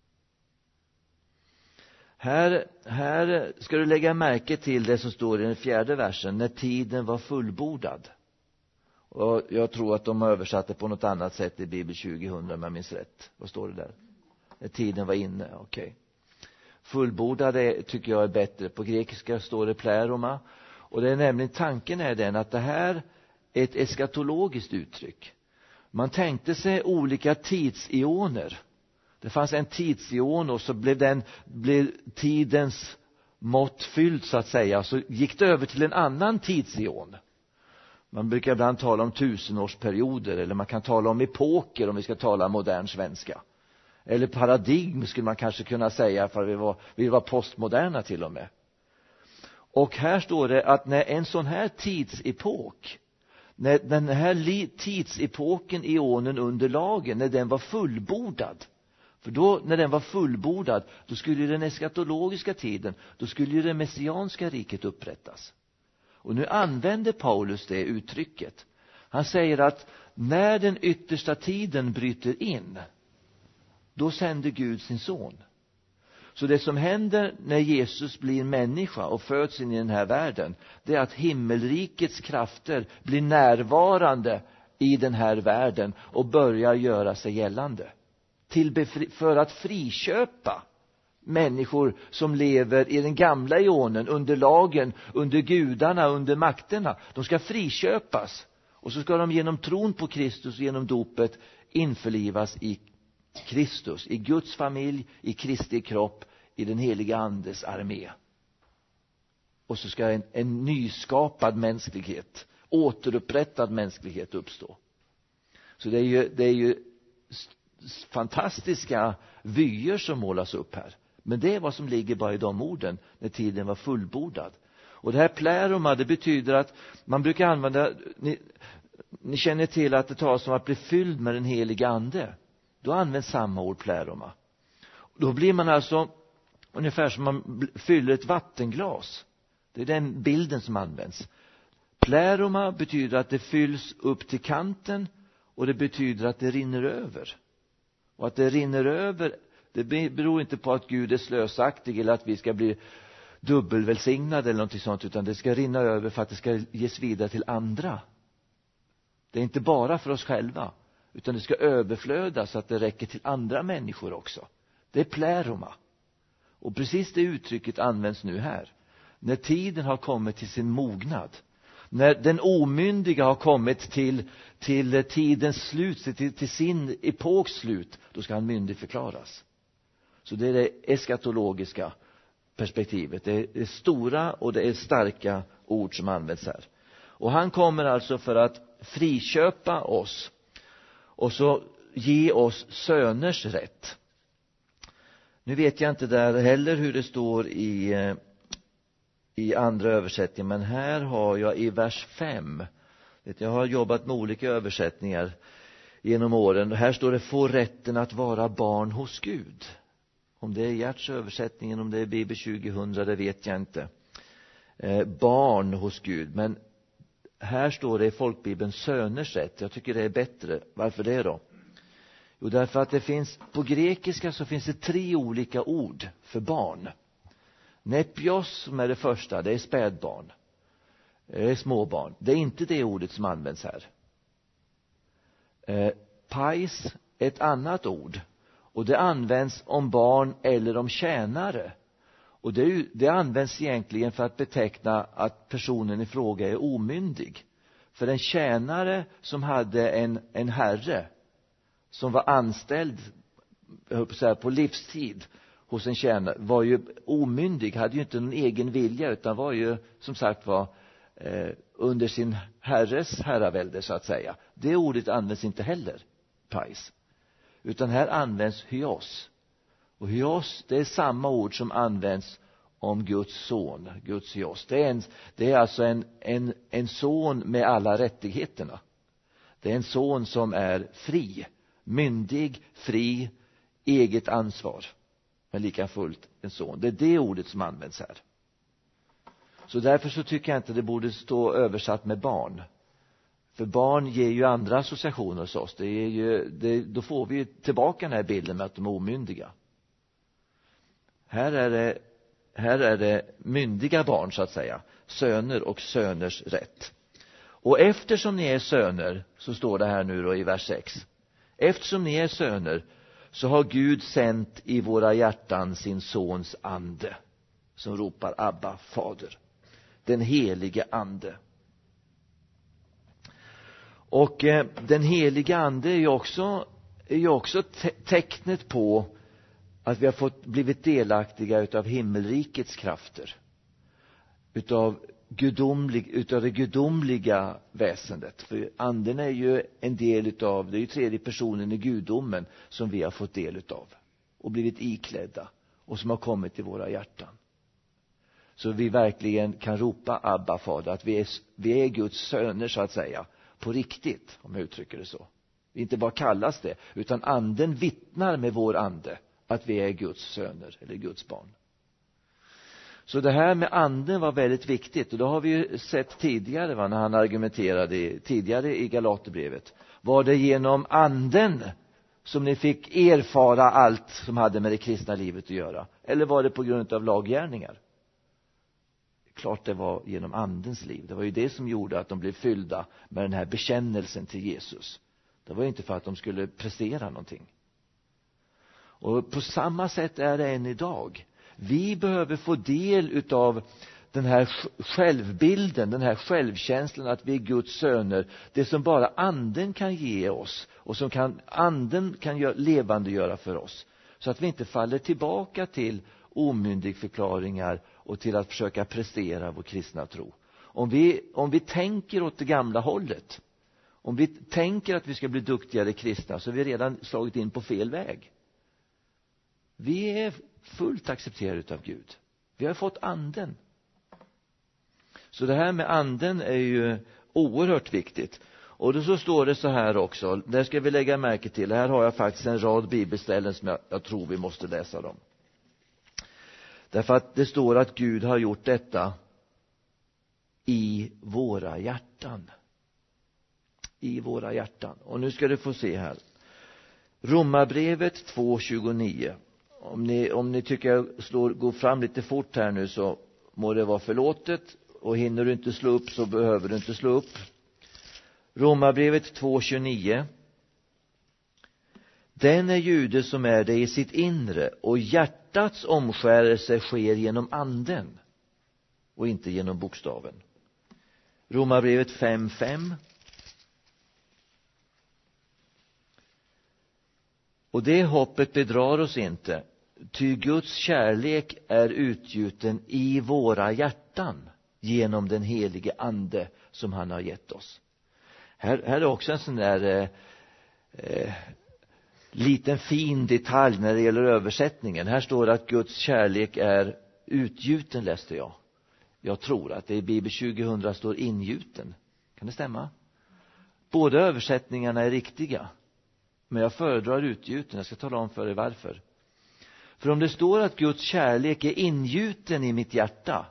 Här, här ska du lägga märke till det som står i den fjärde versen. När tiden var fullbordad. Och jag tror att de har översatt det på något annat sätt i Bibel tjugohundra, om jag minns rätt. Vad står det där? När tiden var inne, okej. Okay. Fullbordad är, tycker jag är bättre. På grekiska står det pläroma. Och det är nämligen, tanken är den att det här är ett eskatologiskt uttryck. Man tänkte sig olika tidsioner. Det fanns en tidsion och så blev den blev tidens mått fylld så att säga. Så gick det över till en annan tidsion. Man brukar ibland tala om tusenårsperioder, eller man kan tala om epoker om vi ska tala modern svenska. Eller paradigm skulle man kanske kunna säga, för vi var, vi var postmoderna till och med. Och här står det att när en sån här tidsepok, när den här tidsepoken i eonen under lagen, när den var fullbordad, för då när den var fullbordad, då skulle den eskatologiska tiden, då skulle ju det messianska riket upprättas. Och nu använder Paulus det uttrycket. Han säger att när den yttersta tiden bryter in, då sänder Gud sin son. Så det som händer när Jesus blir människa och föds in i den här världen, det är att himmelrikets krafter blir närvarande i den här världen och börjar göra sig gällande. Till befri- för att friköpa människor som lever i den gamla eonen, under lagen, under gudarna, under makterna. De ska friköpas, och så ska de genom tron på Kristus och genom dopet införlivas i Kristus, i Guds familj, i Kristi kropp, i den heliga andes armé. Och så ska en, en nyskapad mänsklighet, återupprättad mänsklighet uppstå. Så det är ju, det är ju fantastiska vyer som målas upp här. Men det är vad som ligger bara i de orden, när tiden var fullbordad. Och det här pläroma, det betyder att man brukar använda, ni, ni känner till att det talas om att bli fylld med den heliga ande. Då används samma ord pläroma. Då blir man alltså ungefär som man fyller ett vattenglas. Det är den bilden som används. Pläroma betyder att det fylls upp till kanten, och det betyder att det rinner över. Och att det rinner över, det beror inte på att Gud är slösaktig eller att vi ska bli dubbelvälsignade eller något sånt, utan det ska rinna över för att det ska ges vidare till andra. Det är inte bara för oss själva, utan det ska överflöda så att det räcker till andra människor också. Det är pläroma. Och precis det uttrycket används nu här. När tiden har kommit till sin mognad, när den omyndiga har kommit till, till tidens slut, till, till sin epoks slut, då ska han myndig förklaras. Så det är det eskatologiska perspektivet. Det är stora och det är starka ord som används här. Och han kommer alltså för att friköpa oss och så ge oss söners rätt. Nu vet jag inte där heller hur det står i, i andra översättningar, men här har jag i vers fem. Jag har jobbat med olika översättningar genom åren. Här står det: få rätten att vara barn hos Gud. Om det är Gerts översättningen, om det är Bibel tjugohundra, det vet jag inte. Eh, barn hos Gud. Men här står det i folkbibeln söners rätt. Jag tycker det är bättre. Varför det då? Jo, därför att det finns, på grekiska så finns det tre olika ord för barn. Nepios, som är det första, det är spädbarn. Det är småbarn. Det är inte det ordet som används här. Eh, pais är ett annat ord. Och det används om barn eller om tjänare. Och det, det används egentligen för att beteckna att personen i fråga är omyndig. För en tjänare som hade en, en herre som var anställd på, på livstid hos en tjänare var ju omyndig, hade ju inte någon egen vilja, utan var ju som sagt var eh, under sin herres herravälde så att säga. Det ordet används inte heller, pais. Utan här används hyos. Och hyos, det är samma ord som används om Guds son, Guds hyos. Det är, en, det är alltså en, en, en son med alla rättigheterna. Det är en son som är fri, myndig, fri, eget ansvar. Men lika fullt en son. Det är det ordet som används här. Så därför så tycker jag inte det borde stå översatt med barn. För barn ger ju andra associationer hos oss. Det är ju, det, då får vi ju tillbaka den här bilden med att de är omyndiga. Här är det, här är det myndiga barn så att säga. Söner och söners rätt. Och eftersom ni är söner, så står det här nu då i vers sex. Eftersom ni är söner så har Gud sänt i våra hjärtan sin sons ande, som ropar Abba, fader. Den helige ande. Och eh, den heliga ande är ju också, är ju också te- tecknet på att vi har fått blivit delaktiga utav himmelrikets krafter. utav gudomlig, utav det gudomliga väsendet. För anden är ju en del utav, det är ju tredje personen i gudomen som vi har fått del utav och blivit iklädda och som har kommit till våra hjärtan. Så vi verkligen kan ropa Abba Fader, att vi är, vi är Guds söner så att säga, på riktigt, om jag uttrycker det så. Vi inte bara kallas det, utan anden vittnar med vår ande att vi är Guds söner eller Guds barn. Så det här med anden var väldigt viktigt, och då har vi ju sett tidigare, va, när han argumenterade tidigare i Galaterbrevet. Var det genom anden som ni fick erfara allt som hade med det kristna livet att göra? Eller var det på grund av laggärningar? Klart det var genom andens liv. Det var ju det som gjorde att de blev fyllda med den här bekännelsen till Jesus. Det var inte för att de skulle prestera någonting. Och på samma sätt är det än idag. Vi behöver få del utav den här självbilden, den här självkänslan att vi är Guds söner. Det som bara anden kan ge oss och som kan, anden kan gör, levandegöra för oss. Så att vi inte faller tillbaka till omyndigförklaringar och till att försöka prestera vår kristna tro. Om vi, om vi tänker åt det gamla hållet, om vi tänker att vi ska bli duktigare kristna, så har vi redan slagit in på fel väg. Vi är fullt accepterade av Gud. Vi har fått anden. Så det här med anden är ju oerhört viktigt. Och då så står det så här också, där ska vi lägga märke till. Här har jag faktiskt en rad bibelställen som jag, jag tror vi måste läsa dem. Därför att det står att Gud har gjort detta i våra hjärtan. I våra hjärtan. Och nu ska du få se här. Romarbrevet två tjugonio. Om ni, om ni tycker jag slår, går fram lite fort här nu, så må det vara förlåtet. Och hinner du inte slå upp så behöver du inte slå upp. Romarbrevet två tjugonio. Den är jude som är det i sitt inre, och hjärtats omskärelse sker genom anden och inte genom bokstaven. Romarbrevet fem fem. Och det hoppet bedrar oss inte, ty Guds kärlek är utgjuten i våra hjärtan genom den helige ande som han har gett oss. Här, här är också en sån där eh, eh, liten fin detalj när det gäller översättningen. Här står det att Guds kärlek är utgjuten, läste jag. Jag tror att det i Bibel tjugohundra står ingjuten. Kan det stämma? Båda översättningarna är riktiga. Men jag föredrar utgjuten. Jag ska tala om för er varför. För om det står att Guds kärlek är ingjuten i mitt hjärta,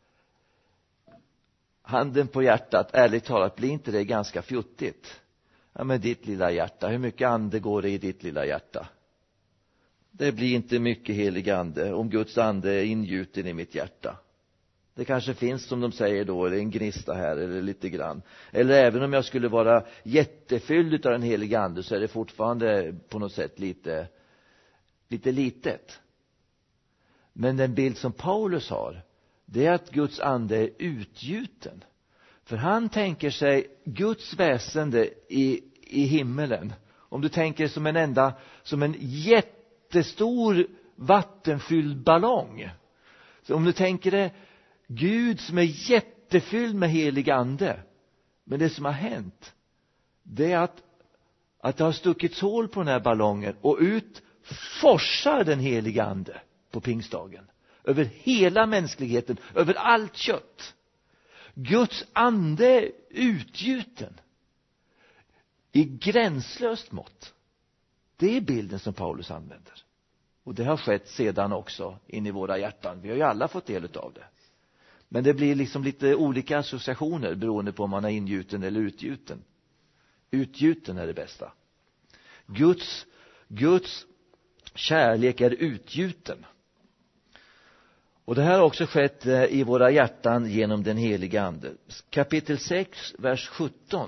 handen på hjärtat, ärligt talat, blir inte det ganska fjuttigt? Ja, men ditt lilla hjärta, hur mycket ande går det i ditt lilla hjärta? Det blir inte mycket helig ande om Guds ande är ingjuten i mitt hjärta. Det kanske finns, som de säger då, en gnista här eller lite grann. Eller även om jag skulle vara jättefylld av den heliga ande, så är det fortfarande på något sätt lite, lite litet. Men den bild som Paulus har, det är att Guds ande är utgjuten. För han tänker sig Guds väsende i, i himmelen. Om du tänker som en enda, som en jättestor vattenfylld ballong. Så om du tänker det, Gud som är jättefylld med helig ande. Men det som har hänt, det är att, att det har stuckits hål på den här ballongen, och ut forsar den heliga ande på pingstdagen. Över hela mänskligheten, över allt kött. Guds ande är utgjuten i gränslöst mått. Det är bilden som Paulus använder. Och det har skett sedan också in i våra hjärtan. Vi har ju alla fått del av det. Men det blir liksom lite olika associationer beroende på om man är ingjuten eller utgjuten. Utgjuten är det bästa. Guds, Guds kärlek är utgjuten. Och det här har också skett i våra hjärtan genom den heliga ande. Kapitel sex, vers sjutton.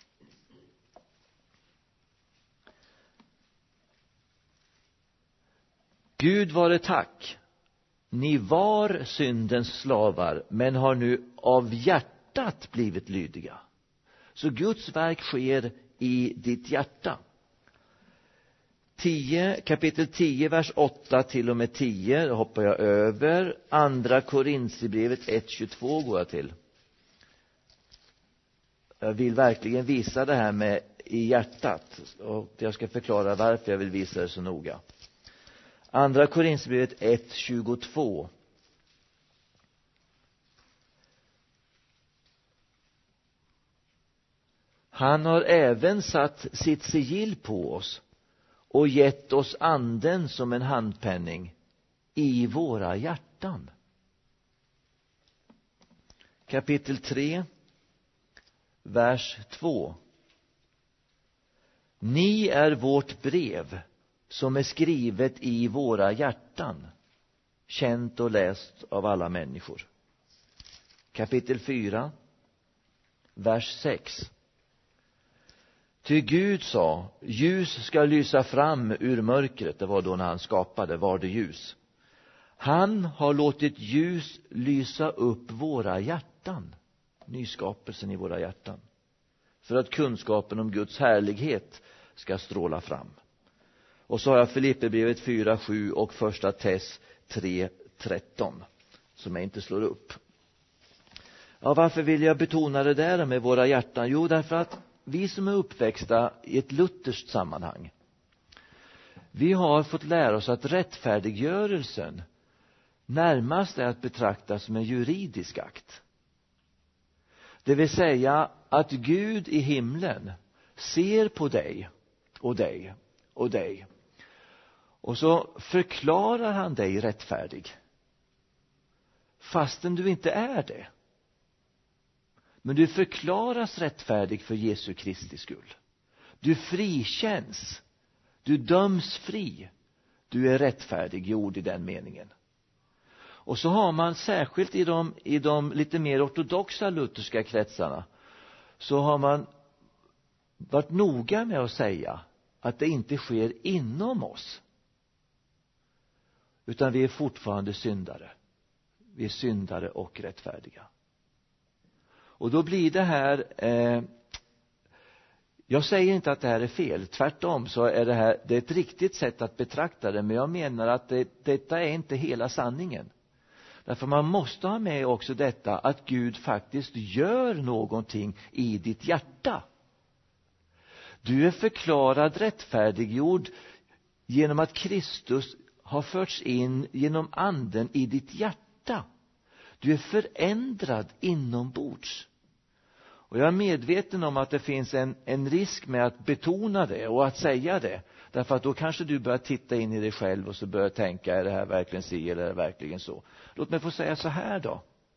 Gud vare tack. Ni var syndens slavar, men har nu av hjärtat blivit lydiga. Så Guds verk sker i ditt hjärta. tio, kapitel tio, vers åtta till och med tio, då hoppar jag över. Andra Korinthierbrevet ett tjugotvå går jag till. Jag vill verkligen visa det här med i hjärtat, och jag ska förklara varför jag vill visa det så noga. Andra Korinthierbrevet ett tjugotvå. Han har även satt sitt sigill på oss och gett oss anden som en handpenning i våra hjärtan. Kapitel tre, vers två. Ni är vårt brev som är skrivet i våra hjärtan, känt och läst av alla människor. Kapitel fyra, vers sex. Ty Gud sa, ljus ska lysa fram ur mörkret. Det var då när han skapade, var det ljus. Han har låtit ljus lysa upp våra hjärtan, nyskapelsen i våra hjärtan, för att kunskapen om Guds härlighet ska stråla fram. Och så har jag Filipperbrevet fyra sju och första Tess tre tretton, som jag inte slår upp. Ja, varför vill jag betona det där med våra hjärtan? Jo, därför att vi som är uppväxta i ett lutherskt sammanhang, vi har fått lära oss att rättfärdiggörelsen närmast är att betrakta som en juridisk akt. Det vill säga att Gud i himlen ser på dig och dig och dig, och så förklarar han dig rättfärdig fastän du inte är det. Men du förklaras rättfärdig för Jesu Kristi skull. Du frikänns. Du döms fri. Du är rättfärdig gjord i den meningen. Och så har man särskilt i de, i de lite mer ortodoxa lutherska kretsarna, så har man varit noga med att säga att det inte sker inom oss, utan vi är fortfarande syndare. Vi är syndare och rättfärdiga. Och då blir det här, eh, jag säger inte att det här är fel, tvärtom så är det här, det är ett riktigt sätt att betrakta det, men jag menar att det, detta är inte hela sanningen. Därför man måste ha med också detta att Gud faktiskt gör någonting i ditt hjärta. Du är förklarad rättfärdiggjord genom att Kristus har förts in genom anden i ditt hjärta. Du är förändrad inombords. Och jag är medveten om att det finns en, en risk med att betona det och att säga det. Därför att då kanske du börjar titta in i dig själv och så börjar tänka, är det här verkligen si eller är det verkligen så? Låt mig få säga så här då.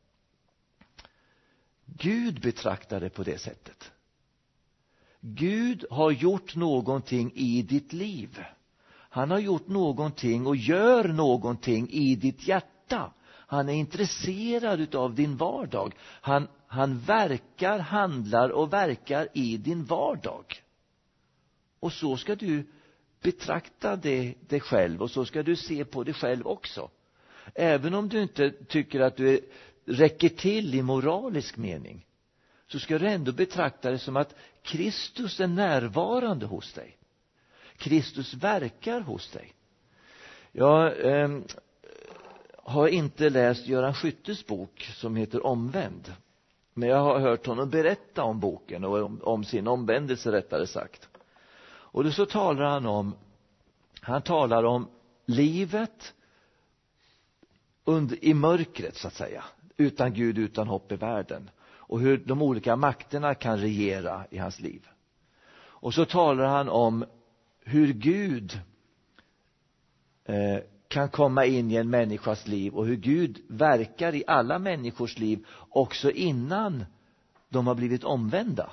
Gud betraktar det på det sättet. Gud har gjort någonting i ditt liv. Han har gjort någonting och gör någonting i ditt hjärta. Han är intresserad av din vardag. Han, han verkar, handlar och verkar i din vardag. Och så ska du betrakta det, dig själv, och så ska du se på dig själv också. Även om du inte tycker att du är, räcker till i moralisk mening, så ska du ändå betrakta det som att Kristus är närvarande hos dig. Kristus verkar hos dig. Jag eh, har inte läst Göran Skyttes bok som heter Omvänd. Men jag har hört honom berätta om boken och om, om sin omvändelse, rättare sagt. Och då så talar han om, han talar om livet under, i mörkret så att säga. Utan Gud, utan hopp i världen. Och hur de olika makterna kan regera i hans liv. Och så talar han om hur Gud eh, kan komma in i en människas liv och hur Gud verkar i alla människors liv också innan de har blivit omvända.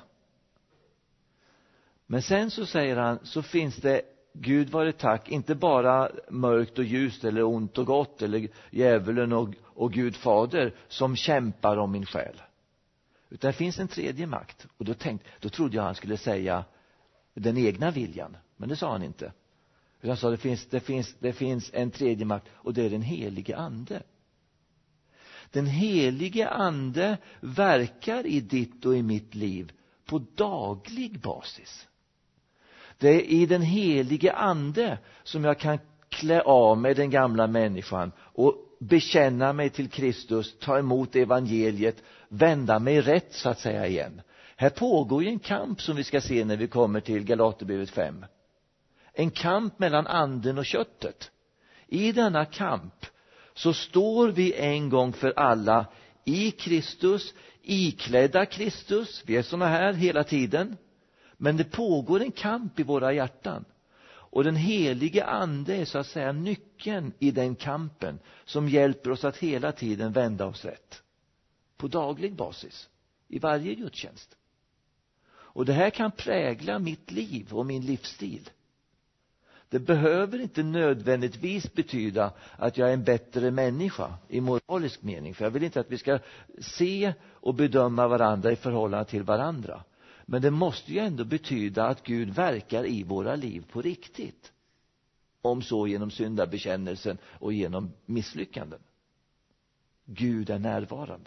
Men sen så säger han, så finns det, Gud vare tack, inte bara mörkt och ljust eller ont och gott eller djävulen och, och Gud fader som kämpar om min själ. Utan det finns en tredje makt. Och då, tänkte, då trodde jag han skulle säga den egna viljan. Men det sa han inte. Han sa det finns, det, finns, det finns en tredje makt, och det är den helige ande. Den helige ande verkar i ditt och i mitt liv på daglig basis. Det är i den helige ande som jag kan klä av mig den gamla människan och bekänna mig till Kristus, ta emot evangeliet, vända mig rätt så att säga igen. Här pågår ju en kamp som vi ska se när vi kommer till Galaterbrevet fem. En kamp mellan anden och köttet. I denna kamp så står vi en gång för alla i Kristus, iklädda Kristus. Vi är såna här hela tiden. Men det pågår en kamp i våra hjärtan. Och den helige ande är så att säga nyckeln i den kampen som hjälper oss att hela tiden vända oss rätt. På daglig basis. I varje gudstjänst. Och det här kan prägla mitt liv och min livsstil. Det behöver inte nödvändigtvis betyda att jag är en bättre människa i moralisk mening. För jag vill inte att vi ska se och bedöma varandra i förhållande till varandra. Men det måste ju ändå betyda att Gud verkar i våra liv på riktigt. Om så genom syndabekännelsen och genom misslyckanden. Gud är närvarande.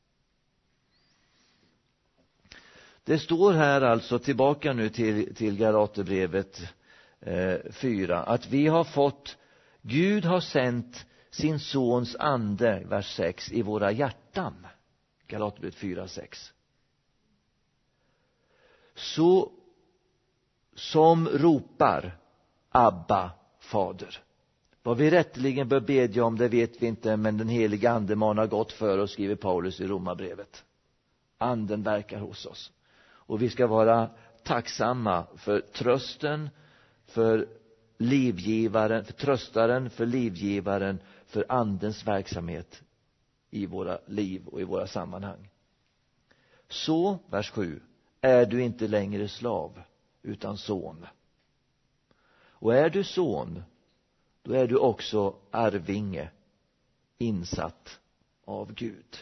Det står här alltså, tillbaka nu till, till Galaterbrevet eh, fyra, att vi har fått, Gud har sänt sin sons ande, vers sex, i våra hjärtan. Galaterbrevet fyra, sex. Så som ropar Abba, fader. Vad vi rätteligen bör bedja om, det vet vi inte, men den heliga ande manar gott för oss, skriver Paulus i Romarbrevet. Anden verkar hos oss. Och vi ska vara tacksamma för trösten, för livgivaren, för tröstaren, för livgivaren, för andens verksamhet i våra liv och i våra sammanhang. Så, vers sju, är du inte längre slav utan son. Och är du son, då är du också arvinge, insatt av Gud.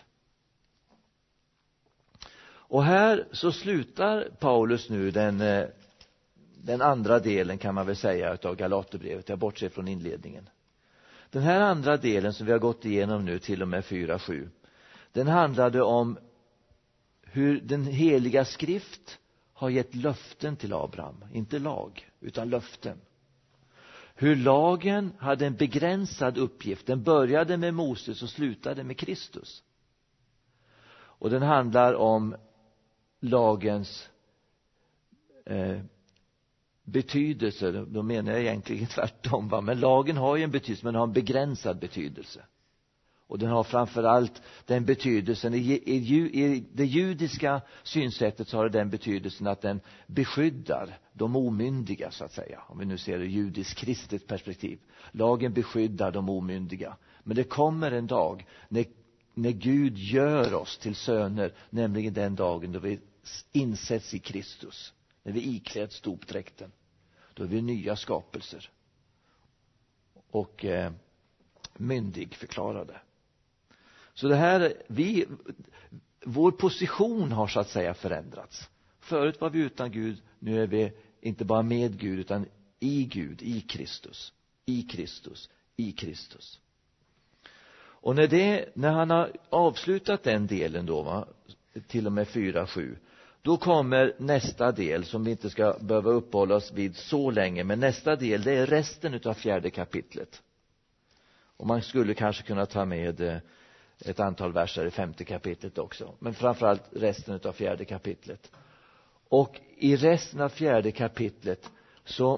Och här så slutar Paulus nu den, den andra delen, kan man väl säga, av Galaterbrevet. Jag bortser från inledningen. Den här andra delen som vi har gått igenom nu till och med fyra sju, den handlade om hur den heliga skrift har gett löften till Abraham. Inte lag, utan löften. Hur lagen hade en begränsad uppgift. Den började med Moses och slutade med Kristus. Och den handlar om lagens eh, betydelse. Då menar jag egentligen tvärtom, va? Men lagen har ju en betydelse, men har en begränsad betydelse. Och den har framförallt den betydelsen, i, i, i det judiska synsättet så har det den betydelsen att den beskyddar de omyndiga, så att säga. Om vi nu ser det judisk-kristet perspektiv. Lagen beskyddar de omyndiga. Men det kommer en dag när, när Gud gör oss till söner, nämligen den dagen då vi insätts i Kristus. När vi ikläds stopdräkten. Då är vi nya skapelser. Och eh, myndig förklarade. Så det här, vi, vår position har så att säga förändrats. Förut var vi utan Gud, nu är vi inte bara med Gud utan i Gud, i Kristus, i Kristus, i Kristus. Och när, det, när han har avslutat den delen då, va, till och med fyra sju, då kommer nästa del som vi inte ska behöva uppehålla oss vid så länge, men nästa del, det är resten av fjärde kapitlet. Och man skulle kanske kunna ta med ett antal verser i femte kapitlet också. Men framförallt resten av fjärde kapitlet. Och i resten av fjärde kapitlet så,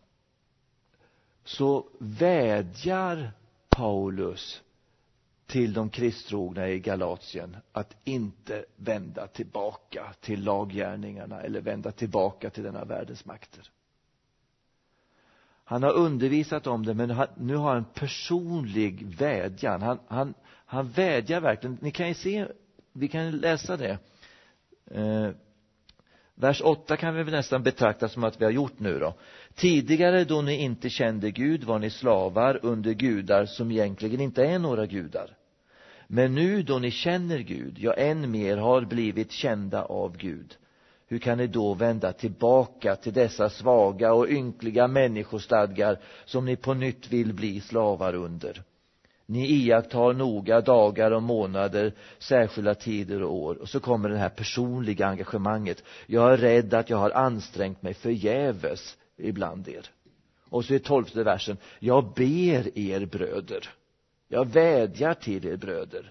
så vädjar Paulus till de kristtrogna i Galatien att inte vända tillbaka till laggärningarna eller vända tillbaka till denna världens makter. Han har undervisat om det, men han, nu har han en personlig vädjan. Han, han, han vädjar verkligen. Ni kan ju se, vi kan läsa det. Eh, vers åtta kan vi väl nästan betrakta som att vi har gjort nu då. Tidigare då ni inte kände Gud var ni slavar under gudar som egentligen inte är några gudar. Men nu då ni känner Gud, ja än mer har blivit kända av Gud. Hur kan ni då vända tillbaka till dessa svaga och ynkliga människostadgar som ni på nytt vill bli slavar under? Ni iakttar noga dagar och månader, särskilda tider och år. Och så kommer det här personliga engagemanget. Jag är rädd att jag har ansträngt mig förgäves ibland er. Och så i tolfte versen, jag ber er bröder, jag vädjar till er bröder.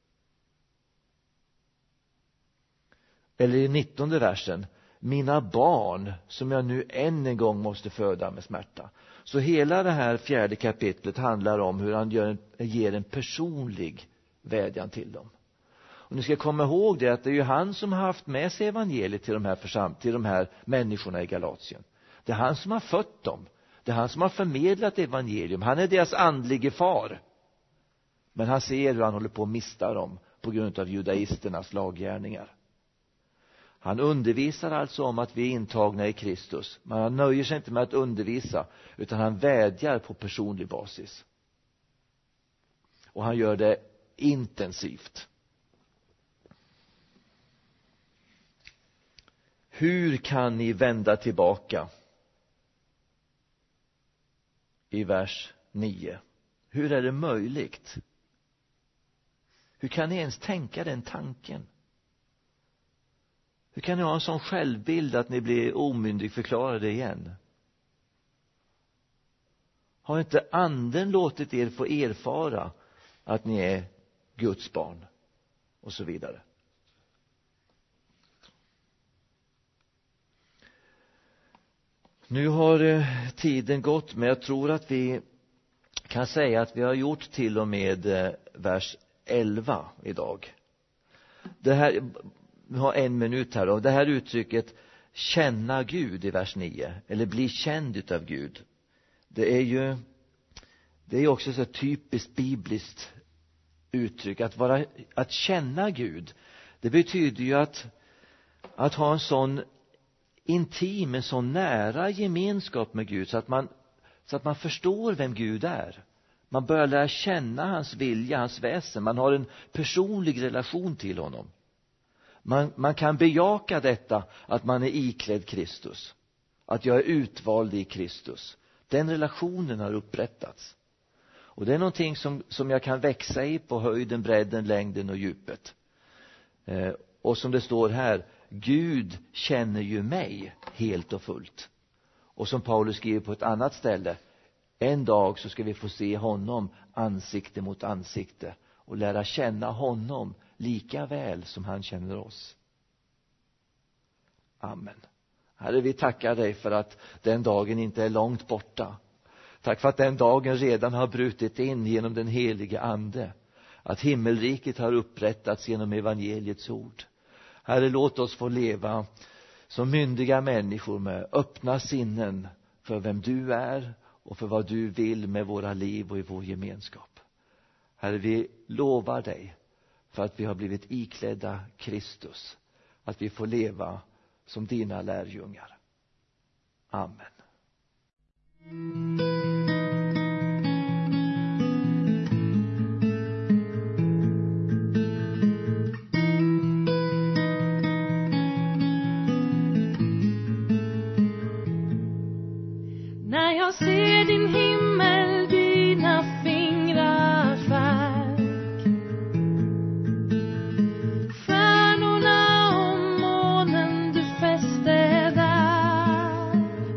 Eller i nittonde versen, mina barn som jag nu än en gång måste föda med smärta. Så hela det här fjärde kapitlet handlar om hur han gör en, ger en personlig vädjan till dem. Och ni ska komma ihåg det, att det är ju han som har haft med sig evangeliet till de här försam- till de här människorna i Galatien. Det är han som har fött dem. Det är han som har förmedlat evangelium. Han är deras andlige far. Men han ser hur han håller på att mista dem på grund av judaisternas laggärningar. Han undervisar alltså om att vi är intagna i Kristus. Men han nöjer sig inte med att undervisa, utan han vädjar på personlig basis. Och han gör det intensivt. Hur kan ni vända tillbaka? I vers nio. Hur är det möjligt? Hur kan ni ens tänka den tanken? Hur kan ni ha en sån självbild att ni blir omyndigförklarade igen? Har inte anden låtit er få erfara att ni är Guds barn? Och så vidare. Nu har tiden gått, men jag tror att vi kan säga att vi har gjort till och med vers elva idag. Det här, vi har en minut här då. Det här uttrycket känna Gud i vers nio, eller bli känd utav Gud, det är ju det är också så typiskt bibliskt uttryck. Att vara, att känna Gud, det betyder ju att att ha en sån intim, en sån nära gemenskap med Gud, så att man så att man förstår vem Gud är. Man börjar lära känna hans vilja, hans väsen. Man har en personlig relation till honom. Man, man kan bejaka detta, att man är iklädd Kristus, att jag är utvald i Kristus. Den relationen har upprättats. Och det är någonting som, som jag kan växa i på höjden, bredden, längden och djupet. Eh, och som det står här, Gud känner ju mig helt och fullt. Och som Paulus skriver på ett annat ställe, en dag så ska vi få se honom ansikte mot ansikte och lära känna honom lika väl som han känner oss. Amen. Herre, vi tackar dig för att den dagen inte är långt borta. Tack för att den dagen redan har brutit in genom den helige ande. Att himmelriket har upprättats genom evangeliets ord. Herre, låt oss få leva som myndiga människor med öppna sinnen för vem du är och för vad du vill med våra liv och i vår gemenskap. Herre, vi lovar dig för att vi har blivit iklädda Kristus, att vi får leva som dina lärjungar. Amen. När jag ser din himmel, dina fingrars verk, stjärnorna och månen du fäste där,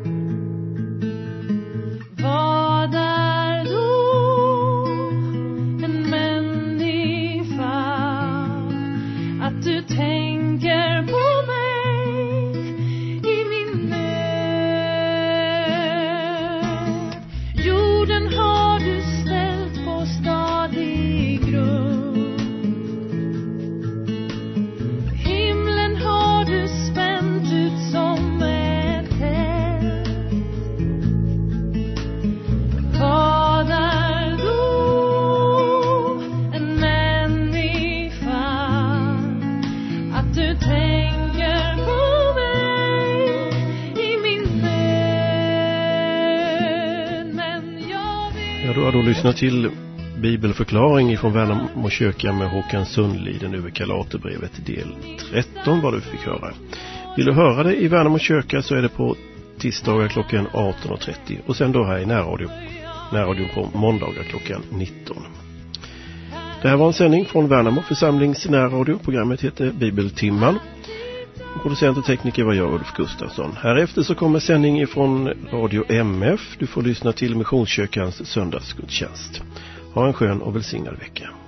vad är då en människa att du tänker på mig i min nöd. Jorden har du ställt på stadig grund, himlen har du spänt ut som ett tält. Vad är då en människa att du tänker på mig i min nöd? Men jag vet. Ja, du har då lyssnat till bibelförklaring från Värnamo kyrka med Håkan Sundliden över Galaterbrevet del tretton, vad du fick höra. Vill du höra det i Värnamo kyrka så är det på tisdagar klockan arton och trettio och sen då här i närradio, närradio på måndagar klockan nitton. Det här var en sändning från Värnamo församlings närradio. Programmet heter Bibeltimman. Producent och tekniker var jag, Ulf Gustafsson. Härefter så kommer sändning ifrån Radio M F. Du får lyssna till Missionskyrkans söndagsgudstjänst. Ha en skön och välsignad vecka.